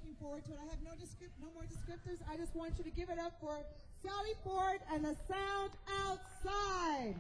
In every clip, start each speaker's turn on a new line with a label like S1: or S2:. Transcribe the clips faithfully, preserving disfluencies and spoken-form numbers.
S1: looking forward to it. I have no descript, no more descriptors. I just want you to give it up for Sally Ford and the Sound Outside.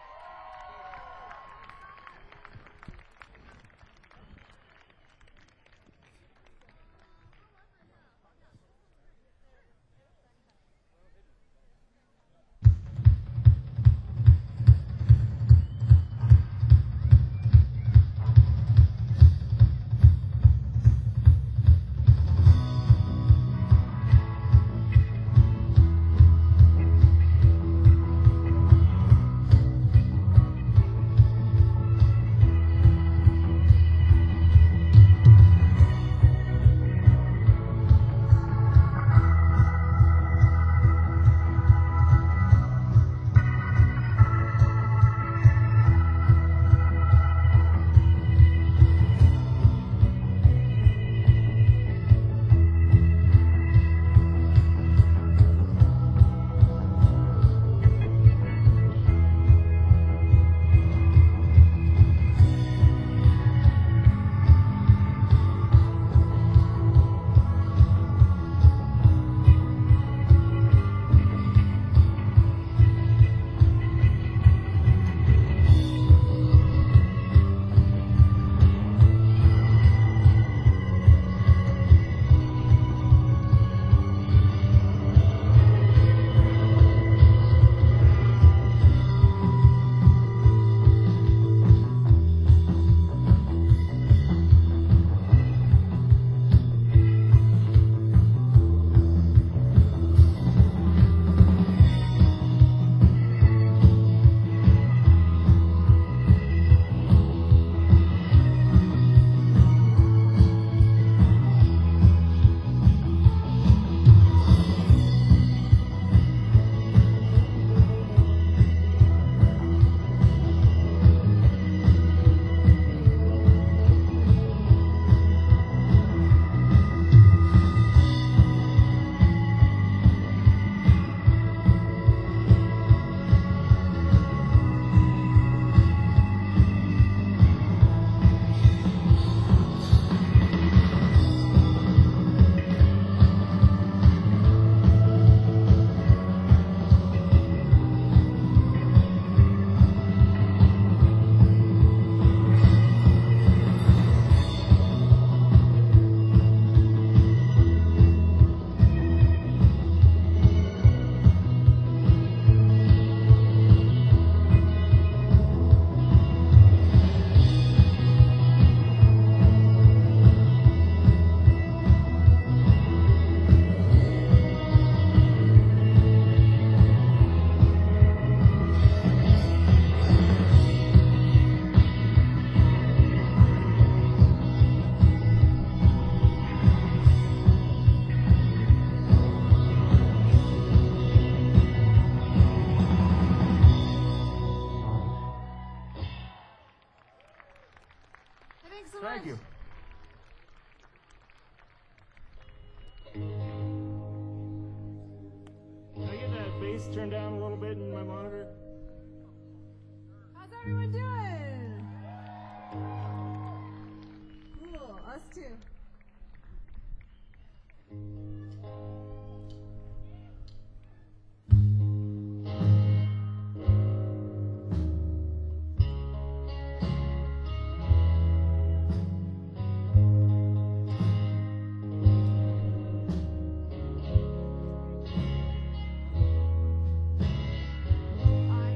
S2: Thank you. Can I get that bass turned down a little bit in my monitor?
S1: How's everyone doing? Cool, us too.
S3: I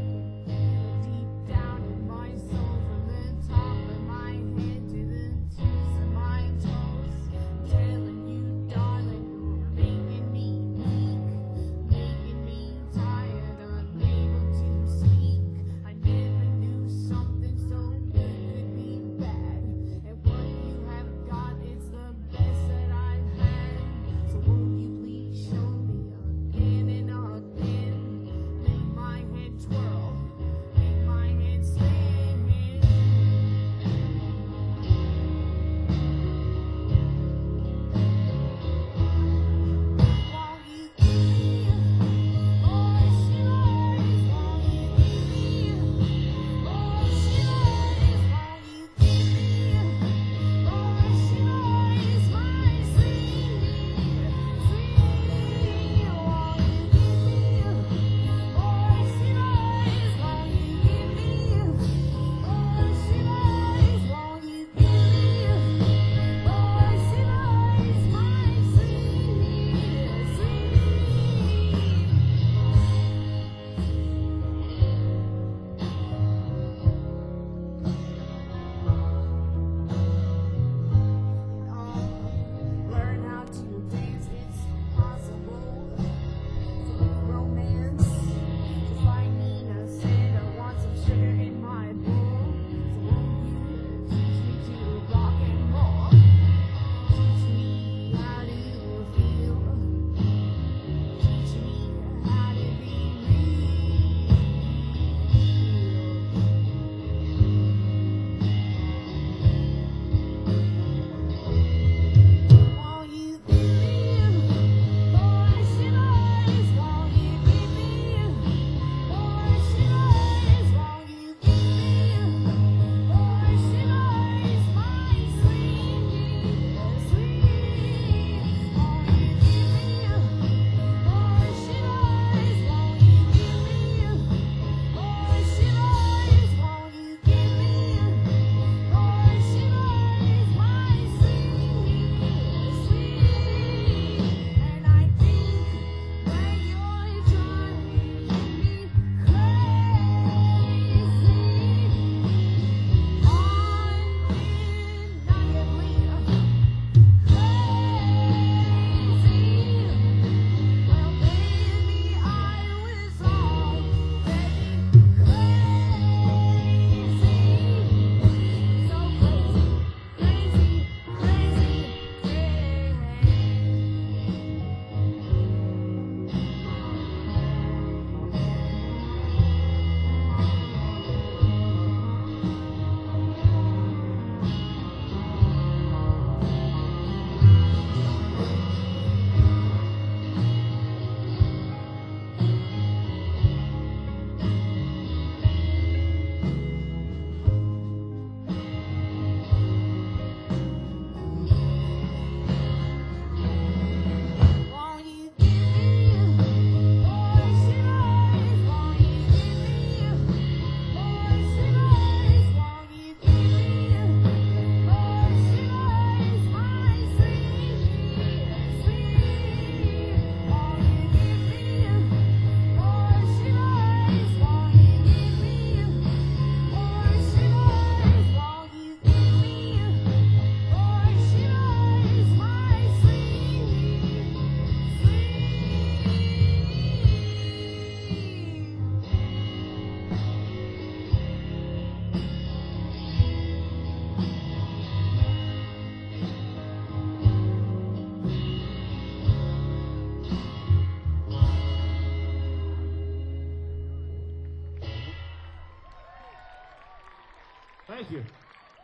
S2: Thank you.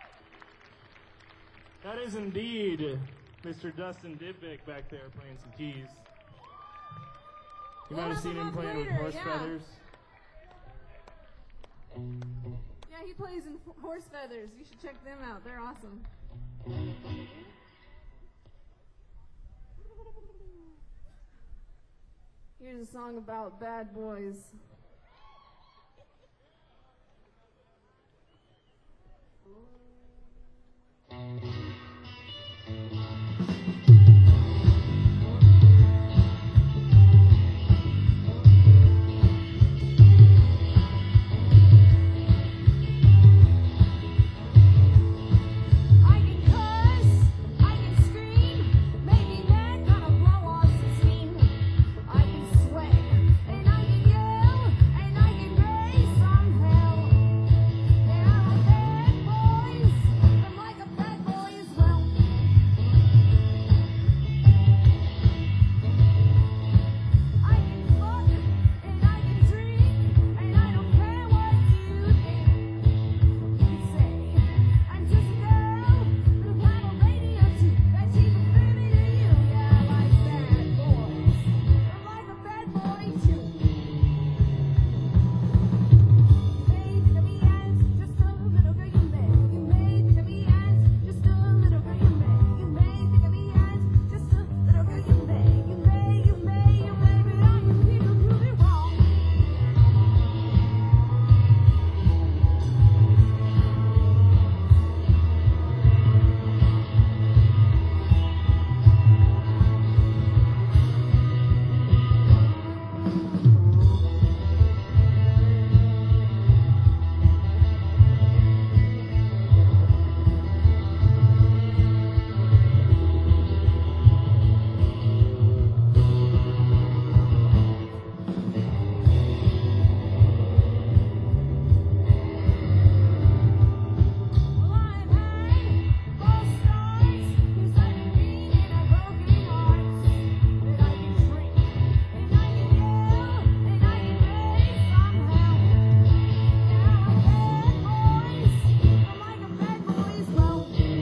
S2: That is indeed Mister Dustin Dibbick back there playing some keys. You
S3: We'll
S2: might have
S3: have
S2: seen
S3: him
S2: him
S3: up
S2: playing with
S3: later,
S2: horse
S3: yeah.
S2: feathers.
S3: Yeah, he plays in f- horse feathers. You should check them out. They're awesome. Here's a song about bad boys.
S4: I can curse, I can scream, maybe then gonna blow off some steam. I can swear, and I can yell, and I can raise some hell. Yeah, I'm a bad boys, I'm like a bad boy as well. I can fuck, and I can drink, and I don't care what you think. You can say I'm just a girl, but I'm kind of lady or two. That's even baby to you. Yeah, I like bad boys. I'm like a bad boy too. You may think of me as just a little girl, you may. You may think of me as just a little girl, you may. You may think of me as just a little girl, you may. You may, you may, you may, but I am here to prove it wrong. Well, I've had false starts, 'cause I've been beaten a broken heart. But I can drink, and I can yell, and I can raise some hell. Yeah, I'm a bad boys, I'm like a bad boy as well. You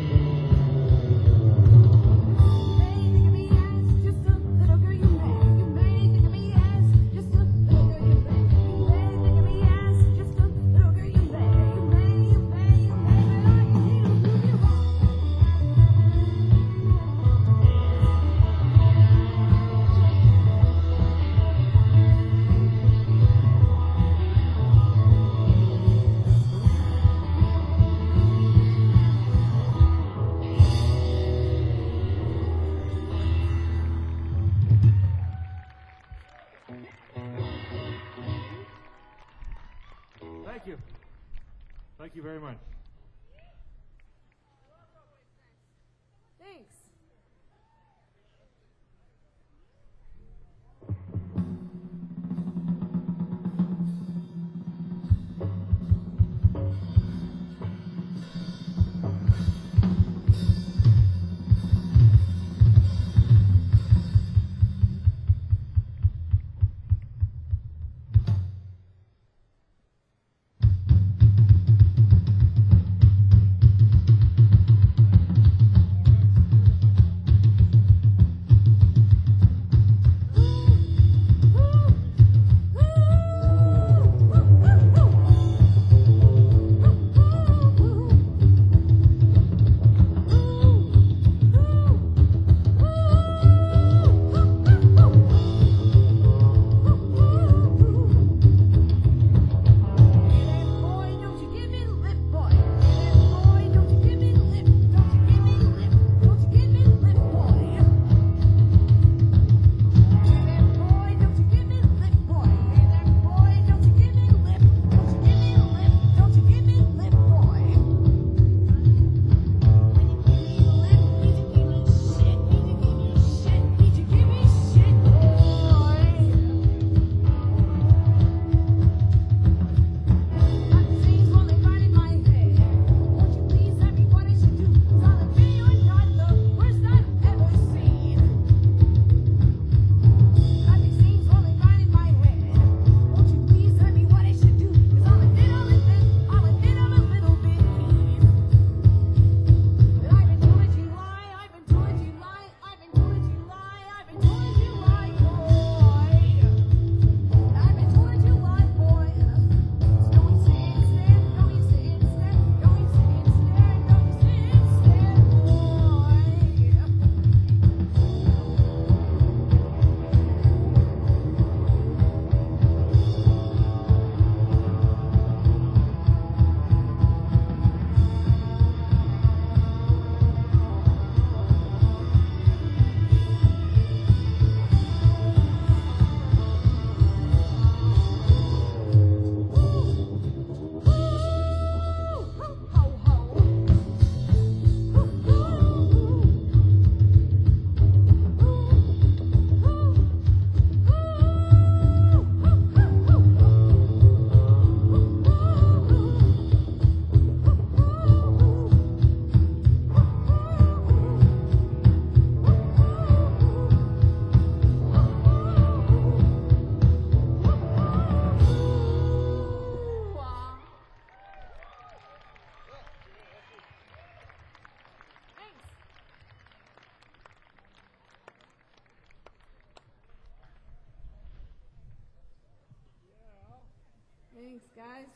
S4: may think of me as just a little girl, you may. You may think of me as just a little girl, you may. You may think of me as just a little girl, you may. You may, you may, you may, but I am here to prove you wrong.
S2: Thank you. Thank you very much.
S3: Thanks.
S4: I
S3: guys.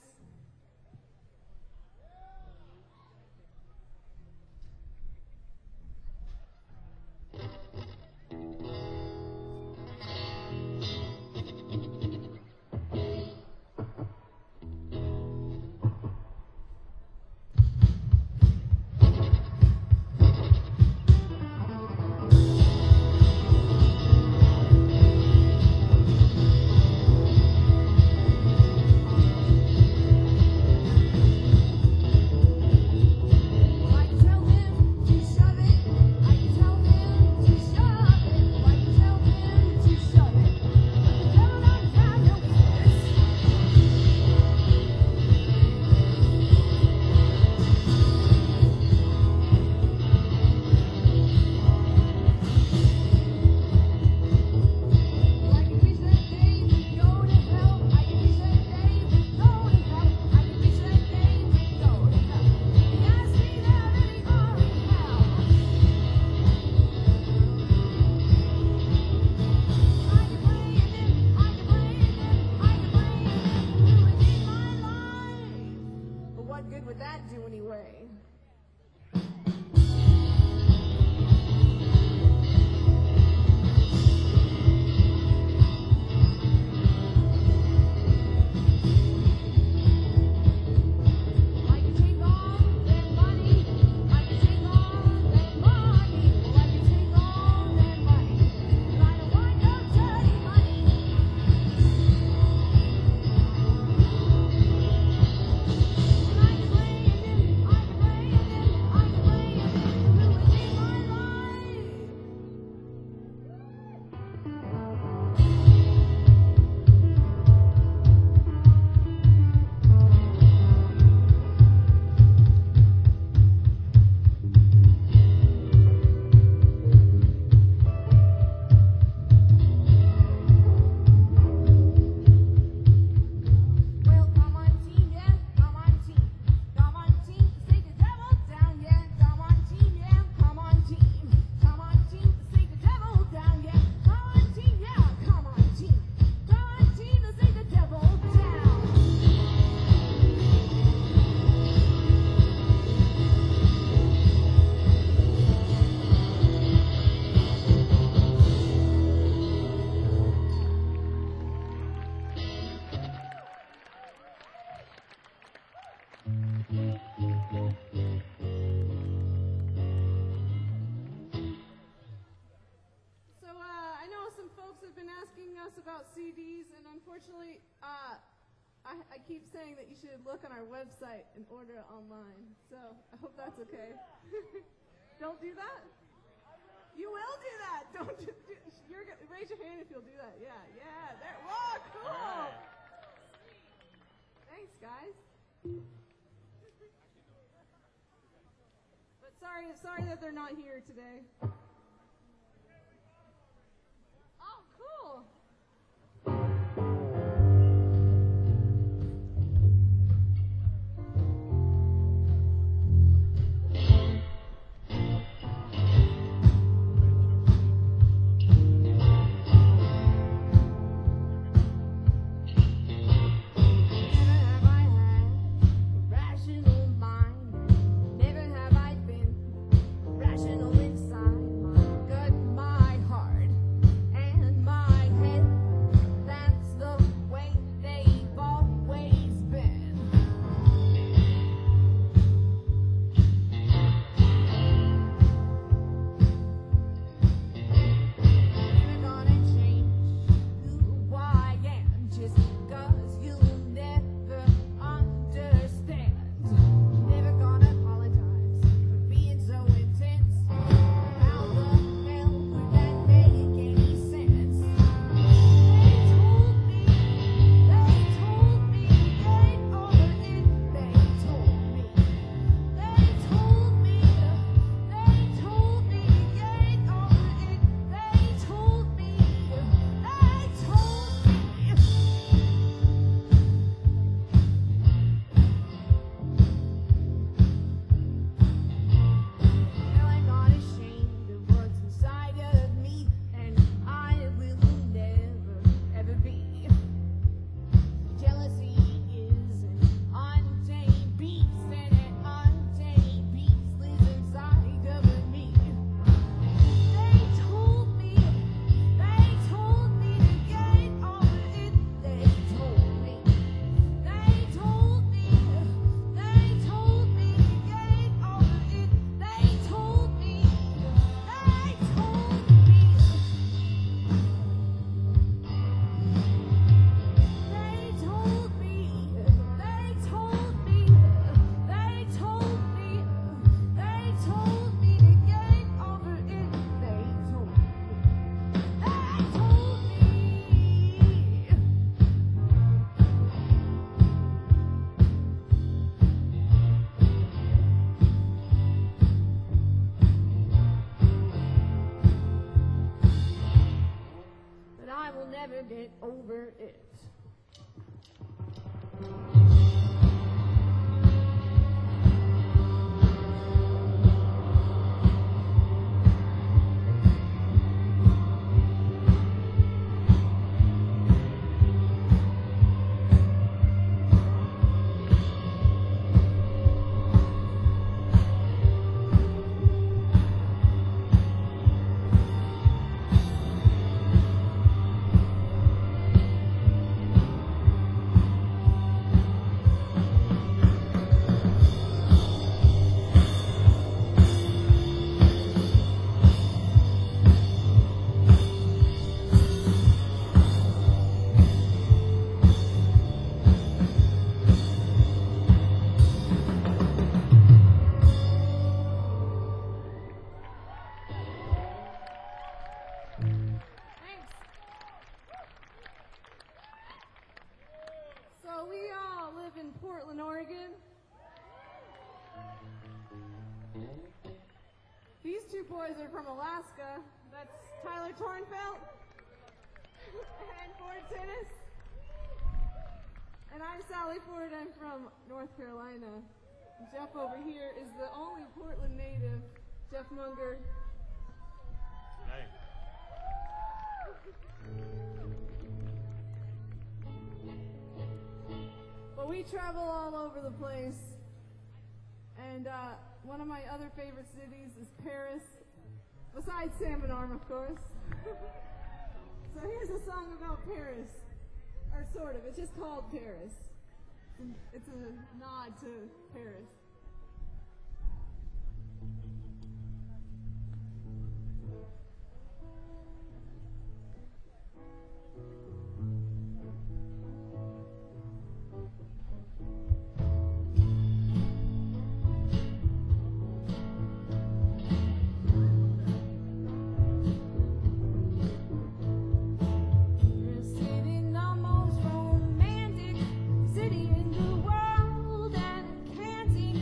S3: About C Ds, and unfortunately, uh, I, I keep saying that you should look on our website and order it online. So I hope that's okay. Don't do that. You will do that. Don't do, do, you're gonna, raise your hand if you'll do that. Yeah, yeah. There. Whoa, cool.
S2: Right.
S3: Thanks, guys. But sorry, sorry that they're not here today. Oh, cool.
S4: Rational inside.
S3: never get over it. Thanks. So we all live in Portland, Oregon. These two boys are from Alaska. That's Tyler Tornfeld and Ford Tennis. And I'm Sally Ford. I'm from North Carolina. Jeff over here is the only Portland native, Jeff Munger.
S2: Hey.
S3: But we travel all over the place. And uh, one of my other favorite cities is Paris, besides Salmon Arm, of course. So here's a song about Paris, or sort of. It's just called Paris. It's a nod to Paris.
S4: Sitting almost romantic, city in the world and can't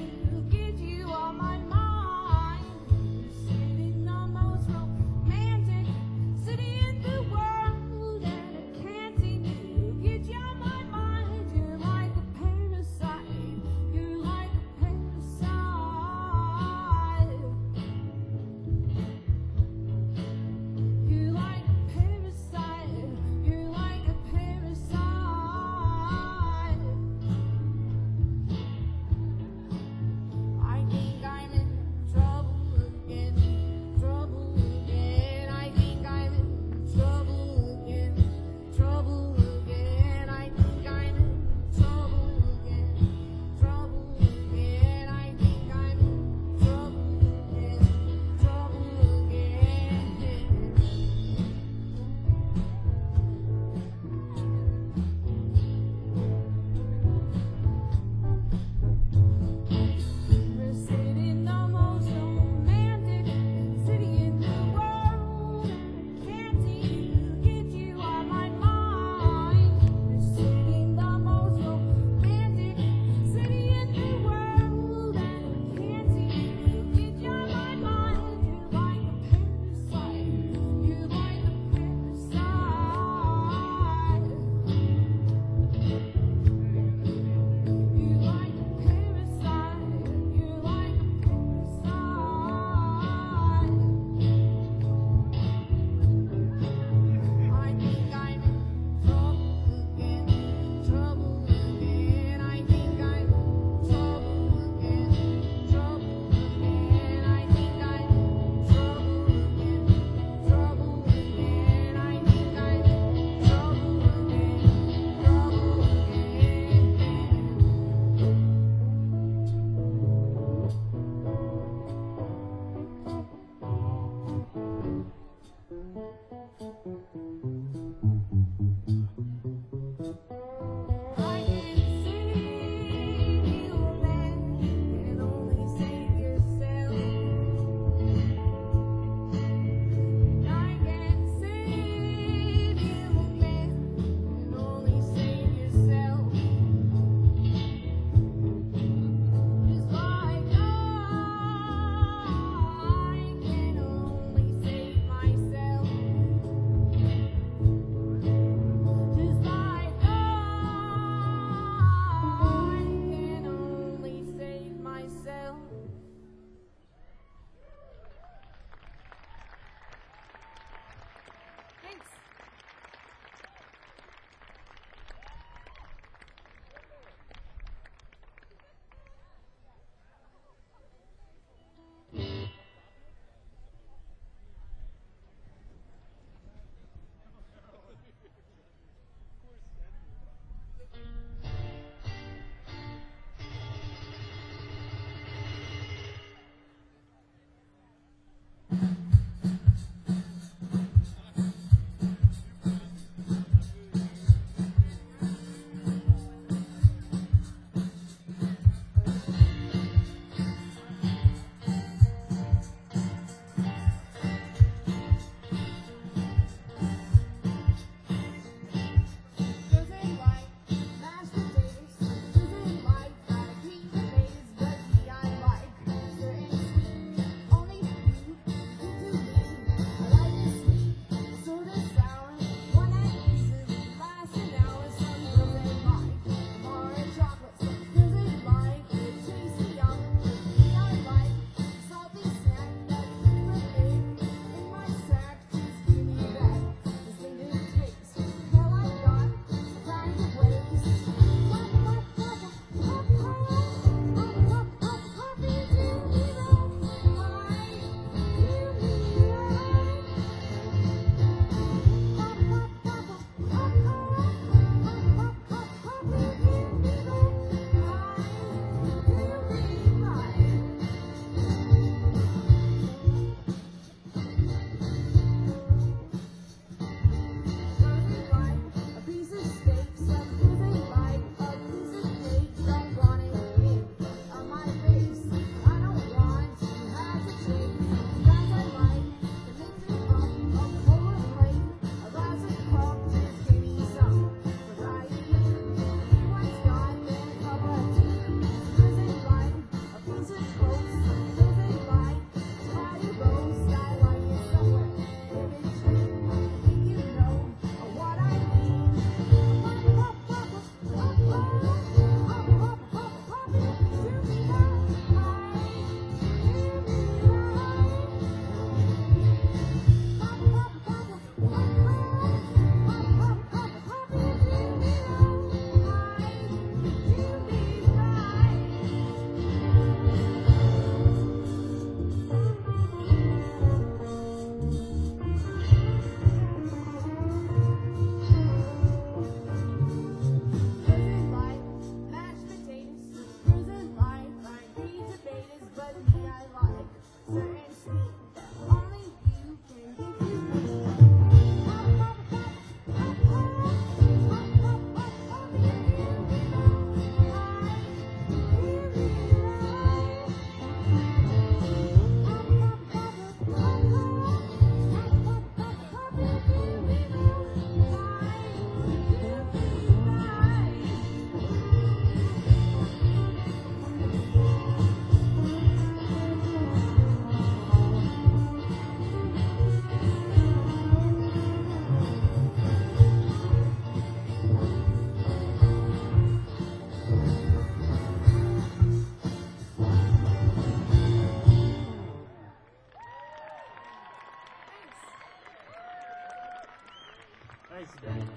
S2: Nice day.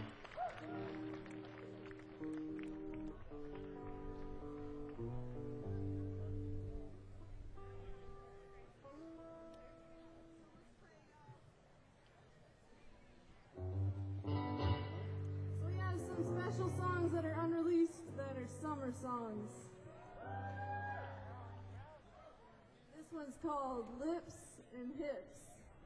S3: So we have some special songs that are unreleased that are summer songs. This one's called Lips and Hips.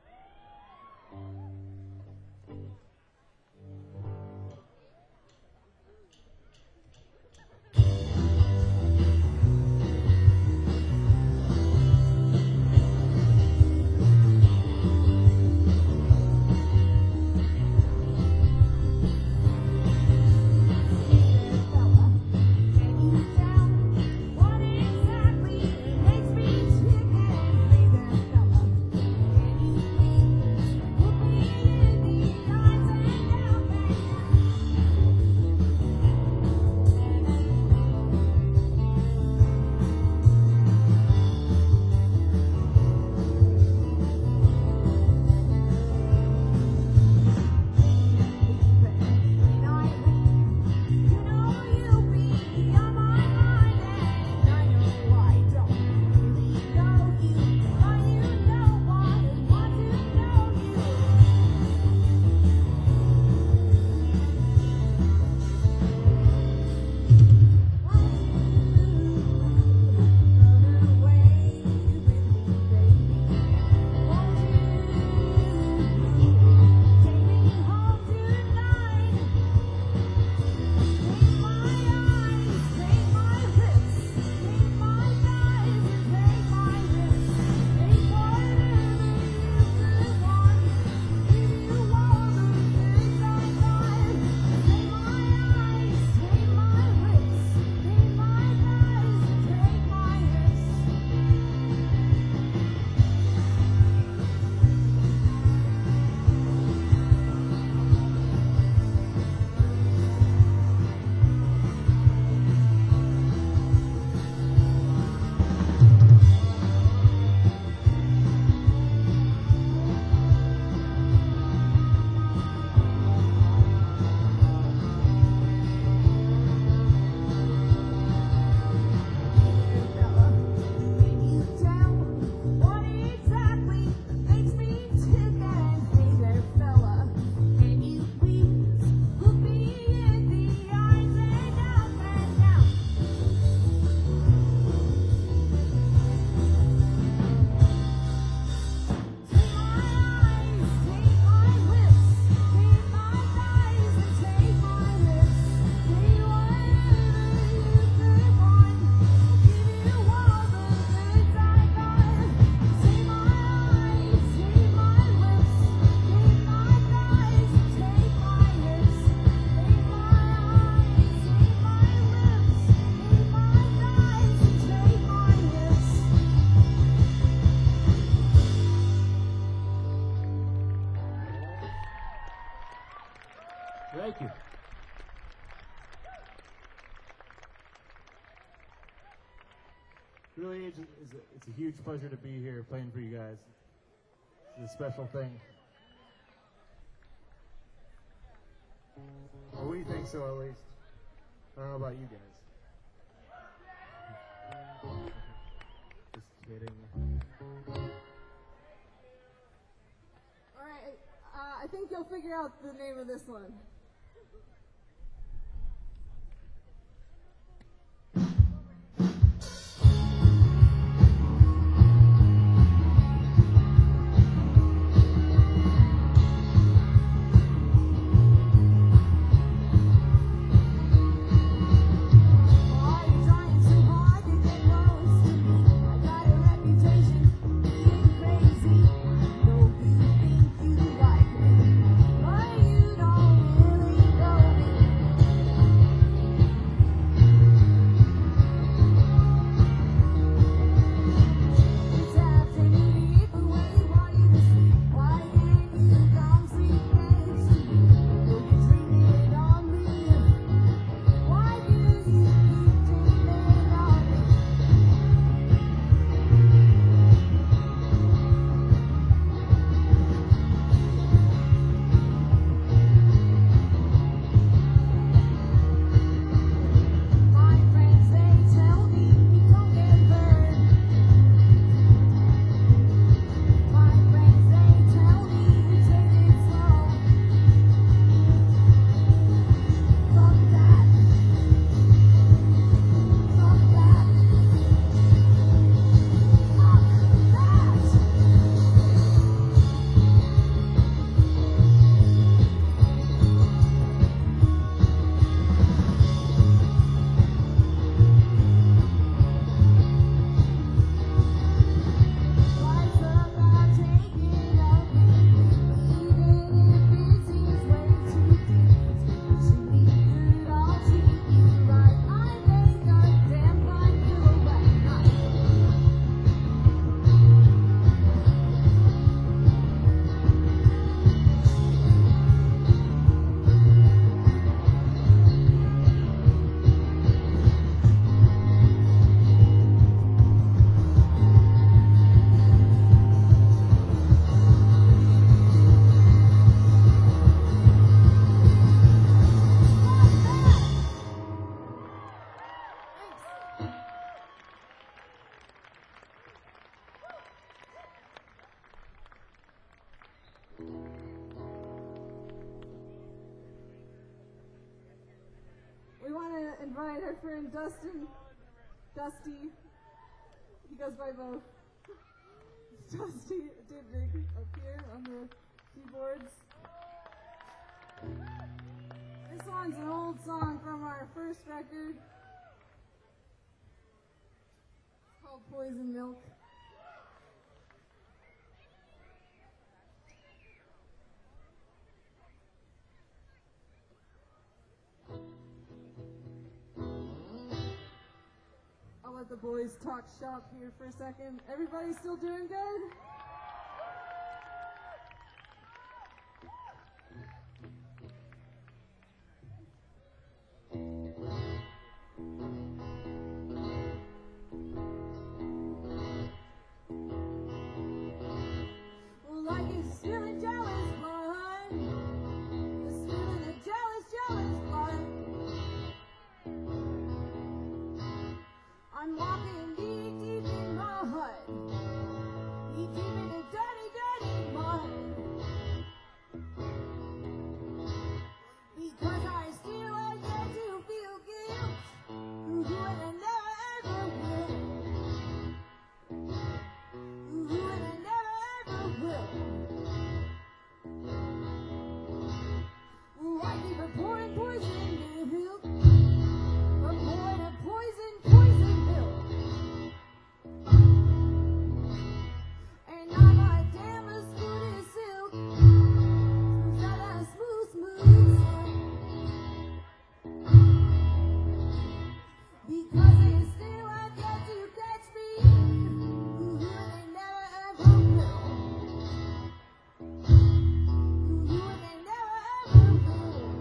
S2: Thank you. Really, it's a, it's, a, it's a huge pleasure to be here playing for you guys. It's a special thing. Well, we think so, at least. I don't know about you guys. Just kidding.
S3: All right, uh, I think you'll figure out the name of this one.
S4: Crazy, know you think you like me, but you don't really.
S3: invite our friend Dustin, Dusty, he goes by both, Dusty Dibrig up here on the keyboards. This song's an old song from our first record. It's called Poison Milk. I'll let the boys talk shop here for a second. Everybody still doing good? Well, I can feel the jealous blood. The feeling the jealous, jealous blood. I'm walking deep, deep in mud. Deep, deep in the dirty, dirty mud. Because I still have yet to feel guilt. Ooh, and I never ever will. Ooh, and I never ever will. Ooh, I keep a pouring poison milk. I'm pouring a poison, poison milk. And I'm a damn as smooth as silk. Smooth out a smooth, smooth silk. Because they still have yet to catch me. Ooh, and they never ever will. Ooh, and they never ever will.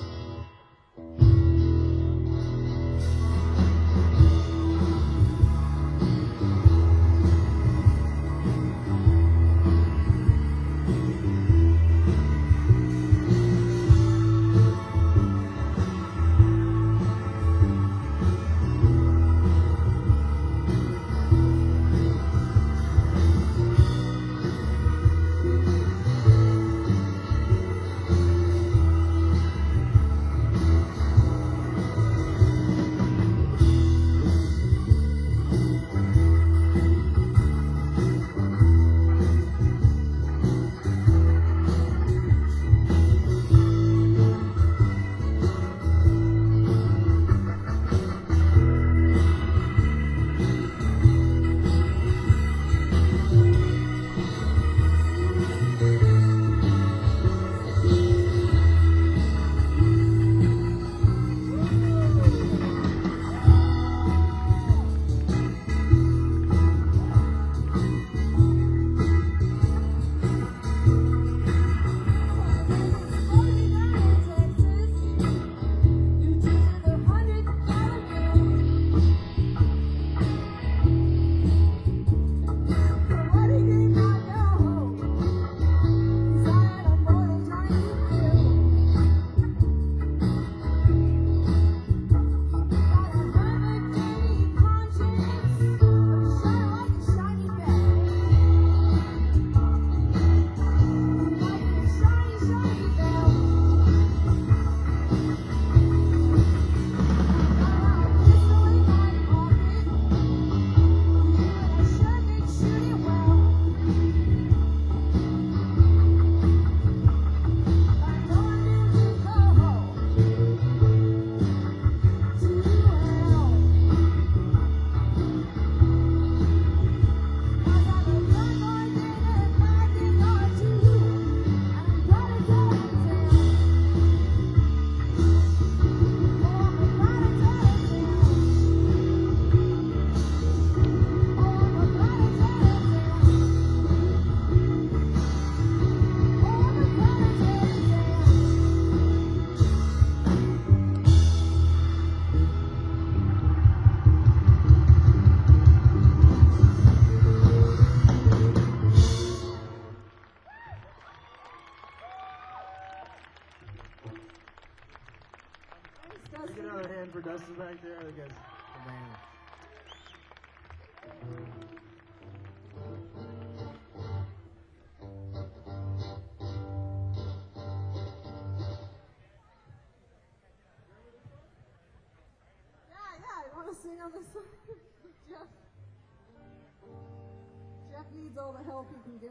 S2: Take another hand for Dustin back there. I guess.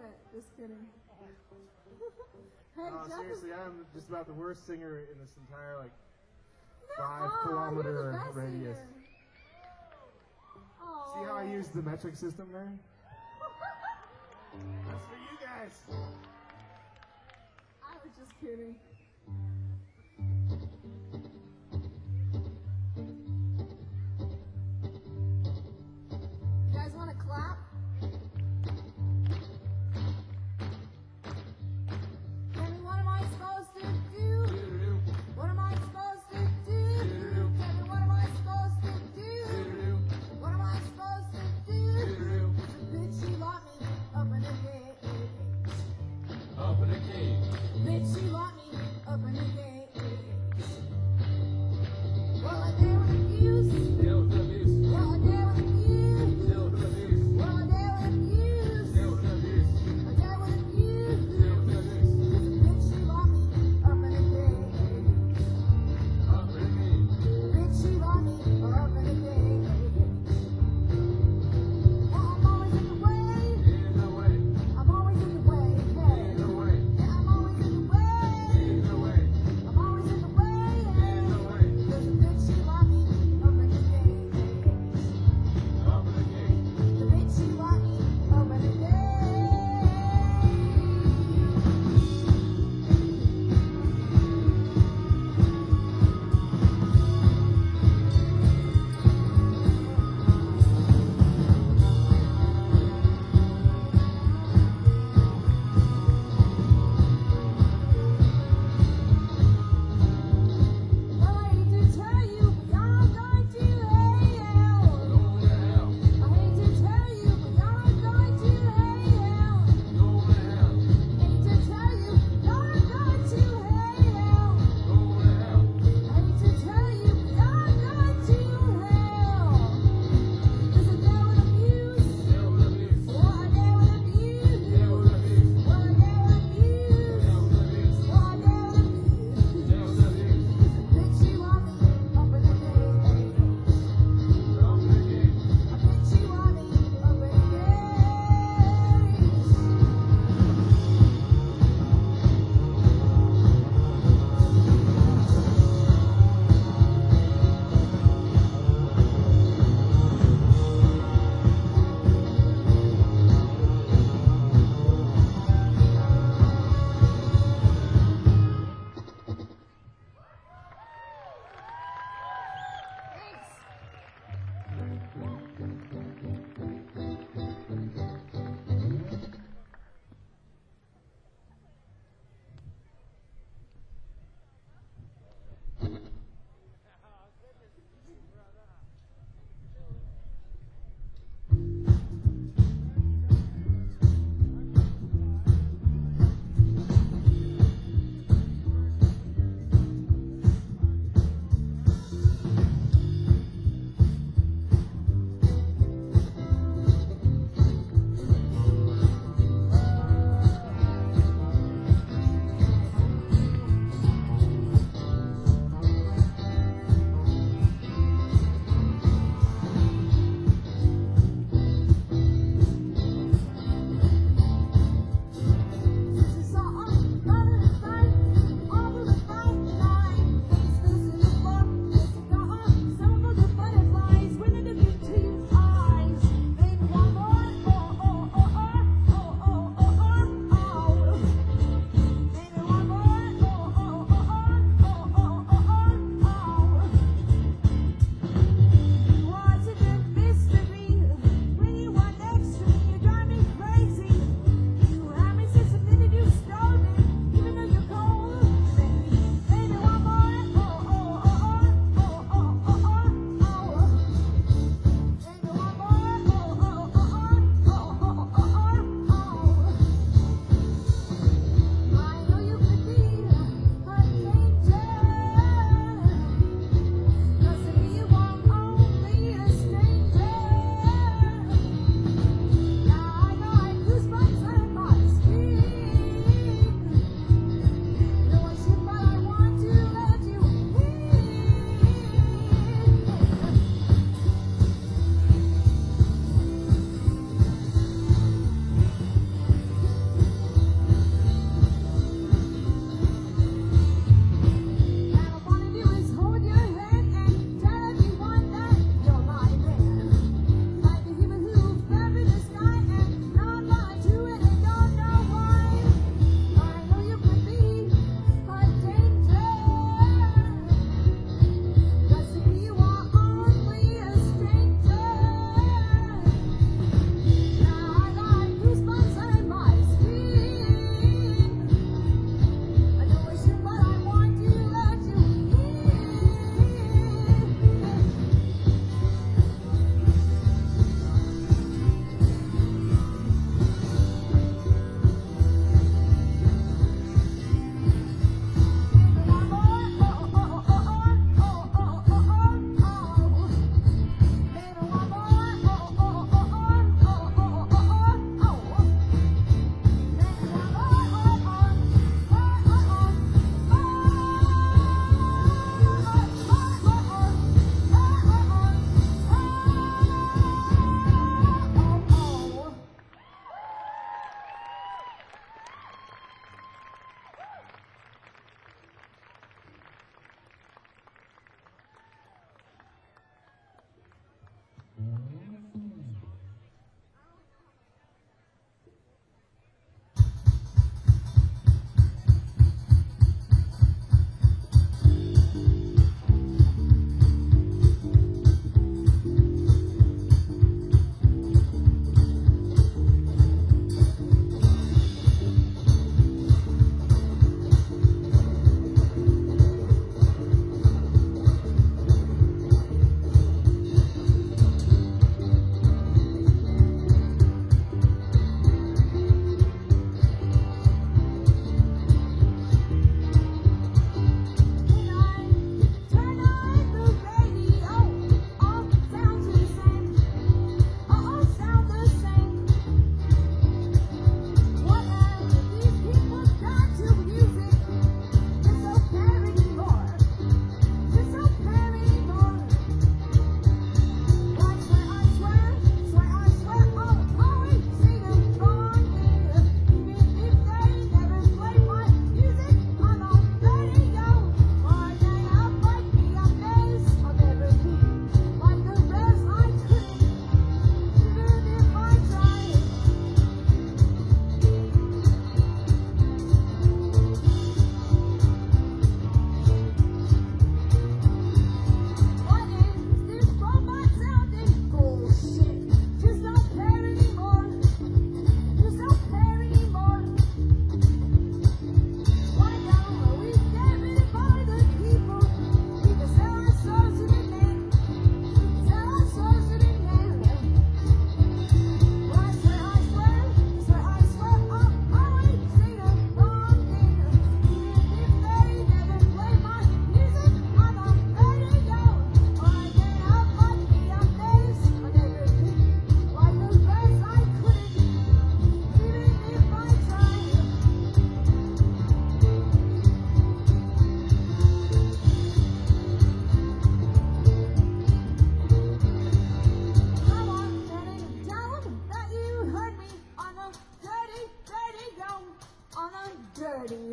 S3: it. Just kidding. Hey,
S2: Uh,
S3: Jeff is-
S2: seriously, I'm just about the worst singer in this entire like
S3: No,
S2: five
S3: oh,
S2: kilometer
S3: you're the best
S2: radius.
S3: singer. Oh.
S2: See how I use the metric system there? That's for you guys.
S3: I was just kidding. You guys want to clap? Tell me, what am I supposed to do? What am I supposed to do? Tell me, what am I supposed to do? What am I supposed to do? The bitch, she locked me up in a cage.
S5: Up in a cage.
S3: Bitch, she locked me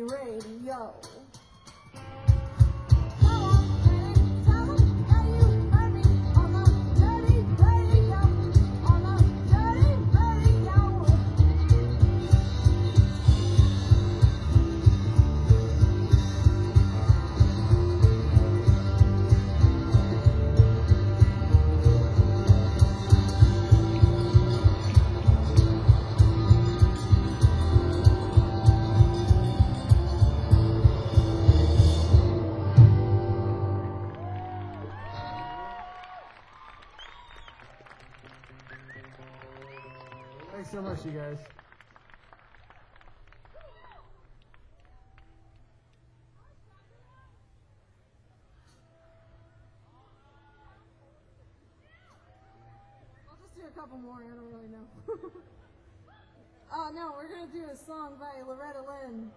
S4: dirty radio. Come on, Penny, tell 'em that you heard me on the dirty radio, on the dirty radio.
S2: Thanks so much, you guys.
S3: I'll just do a couple more. I don't really know. Oh no, we're gonna do a song by Loretta Lynn.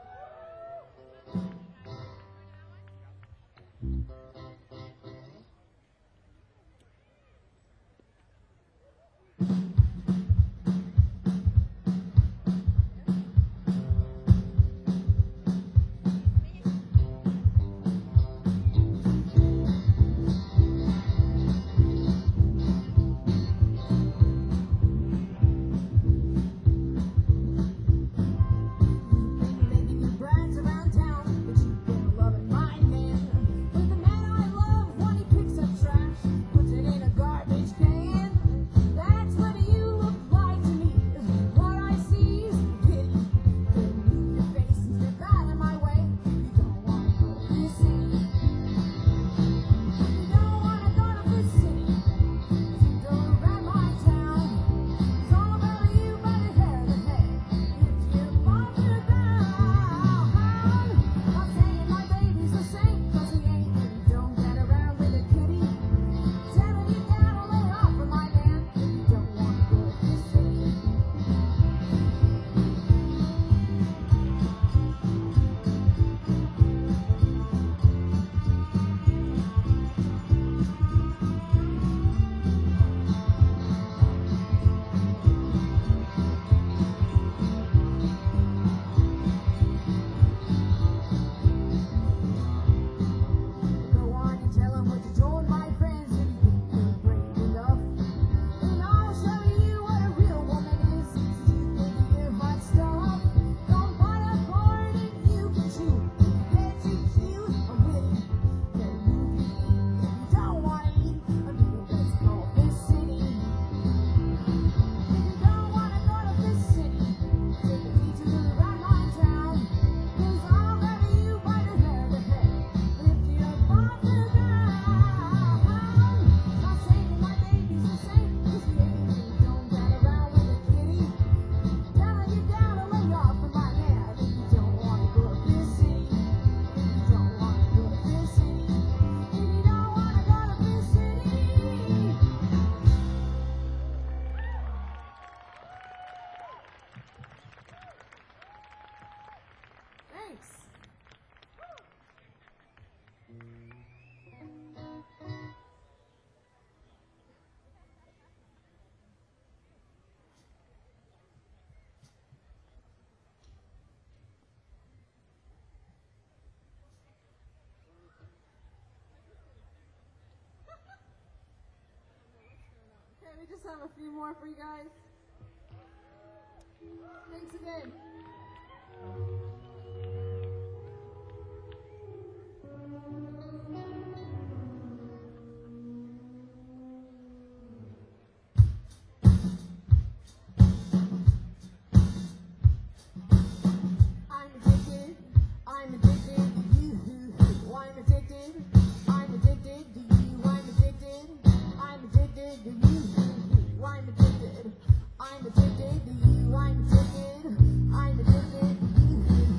S4: Making me brands around town, but you've been loving my man. With the man I love, when he picks up trash, puts it in a garbage can. That's what you look like to me. What I see is pity. Couldn't move your face and step out of my way. You don't wanna go to this city. You don't wanna go to this city. You go around my town. It's all about you by the hair of the head. If you want to down, I'm saying my baby's the same, 'cause he ain't. If you don't get around with a kitty, telling you down to lay off of my man. If you don't want to go to this city. Go on and tell him what you told my friends if you think you're brave enough. And I'll show you what a real woman is. So you think you're hot stuff. Don't buy a cord if you can chew. If you get too cute, I'm with you. Get a movie. If you don't want to eat a meal, let's go to this city. If you don't want to go to this city, take a detour around my town. 'Cause I'll have you by the hair of the head. Lift you up off the ground. Not saying my baby's the same, 'cause he ain't. If you don't get around with a kitty, telling you down to lay off of my man. If you don't want to go to this city, if you don't want to go to this city, if you don't want to go to this city.
S3: Thanks. Okay, we just have a few more for you guys. Thanks again.
S4: I'm addicted, I'm addicted to you. I'm addicted, I'm addicted to you. I'm addicted, I'm addicted to you. I'm addicted, I'm addicted to you. I'm addicted, I'm addicted to you.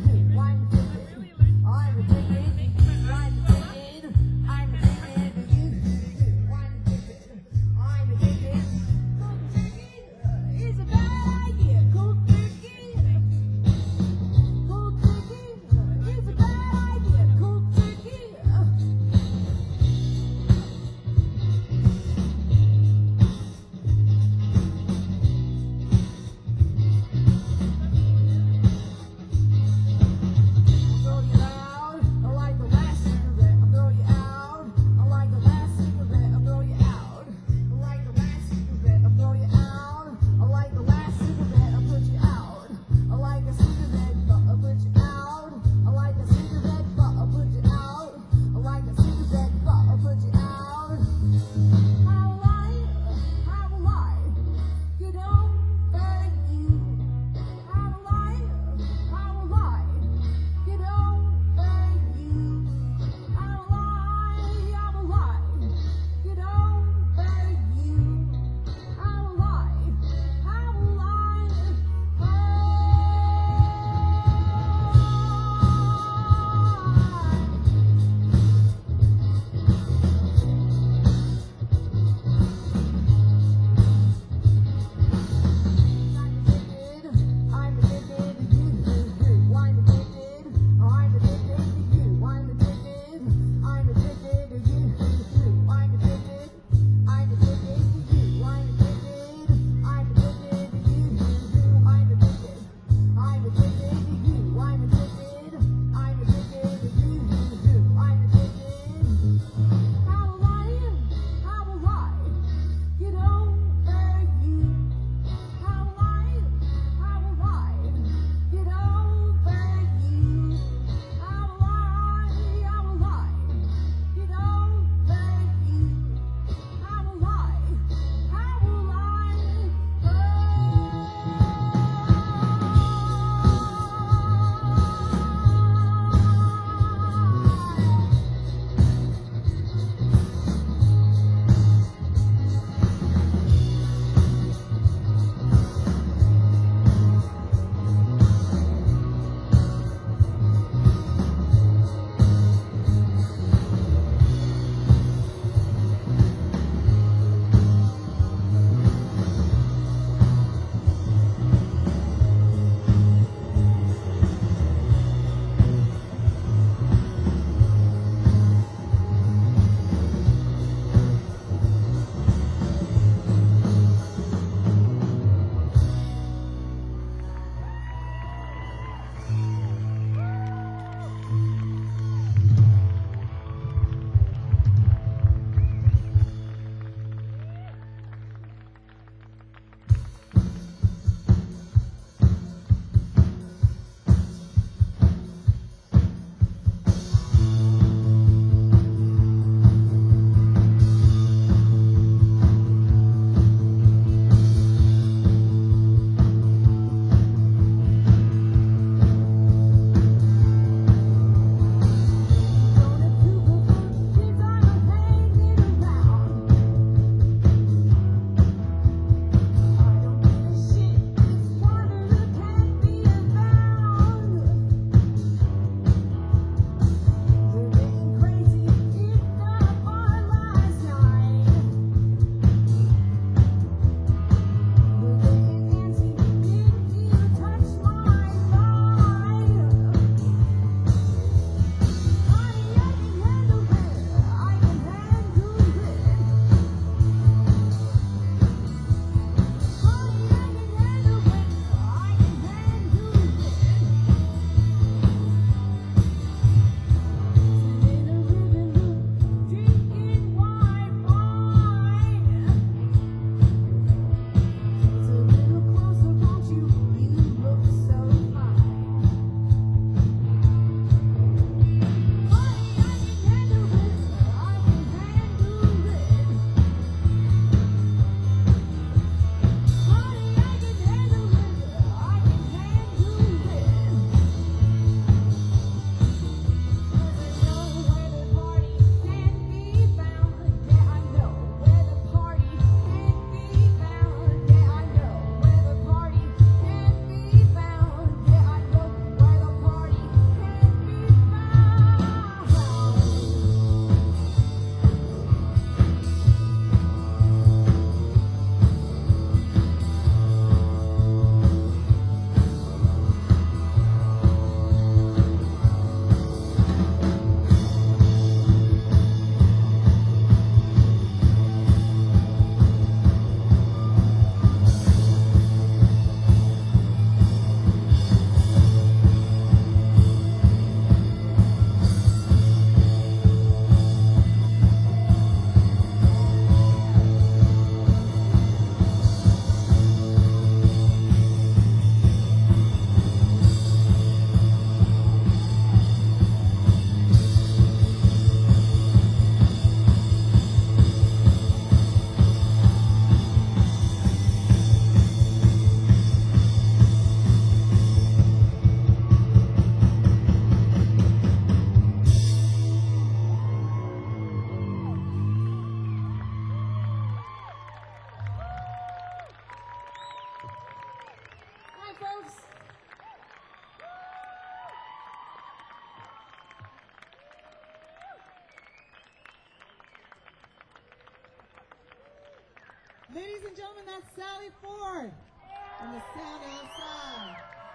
S1: Ladies and gentlemen, that's Sally Ford and the sound outside.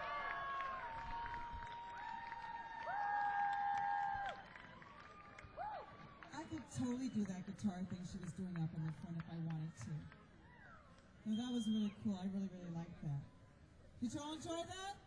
S1: I could totally do that guitar thing she was doing up in the front if I wanted to. No, that was really cool. I really, really liked that. Did you all enjoy that?